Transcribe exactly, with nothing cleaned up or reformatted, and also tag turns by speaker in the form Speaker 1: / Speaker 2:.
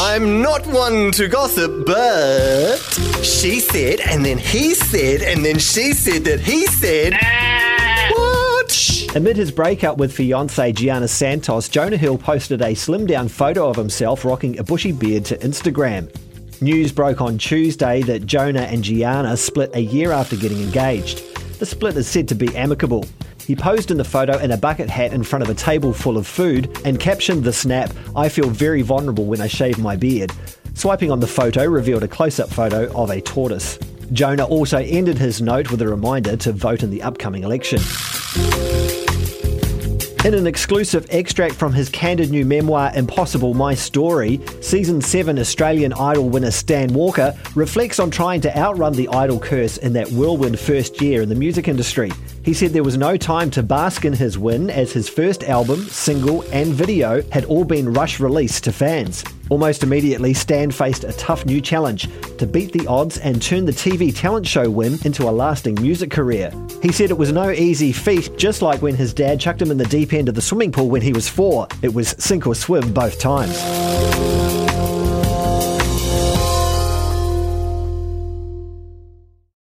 Speaker 1: I'm not one to gossip, but she said, and then he said, and then she said that he said... What?
Speaker 2: Amid his breakup with fiancée Gianna Santos, Jonah Hill posted a slimmed-down photo of himself rocking a bushy beard to Instagram. News broke on Tuesday that Jonah and Gianna split a year after getting engaged. The split is said to be amicable. He posed in the photo in a bucket hat in front of a table full of food and captioned the snap, "I feel very vulnerable when I shave my beard." Swiping on the photo revealed a close-up photo of a tortoise. Jonah also ended his note with a reminder to vote in the upcoming election. In an exclusive extract from his candid new memoir, Impossible, My Story, Season seven Australian Idol winner Stan Walker reflects on trying to outrun the Idol curse in that whirlwind first year in the music industry. He said there was no time to bask in his win, as his first album, single and video had all been rush released to fans. Almost immediately, Stan faced a tough new challenge to beat the odds and turn the T V talent show win into a lasting music career. He said it was no easy feat, just like when his dad chucked him in the deep end of the swimming pool when he was four. It was sink or swim both times.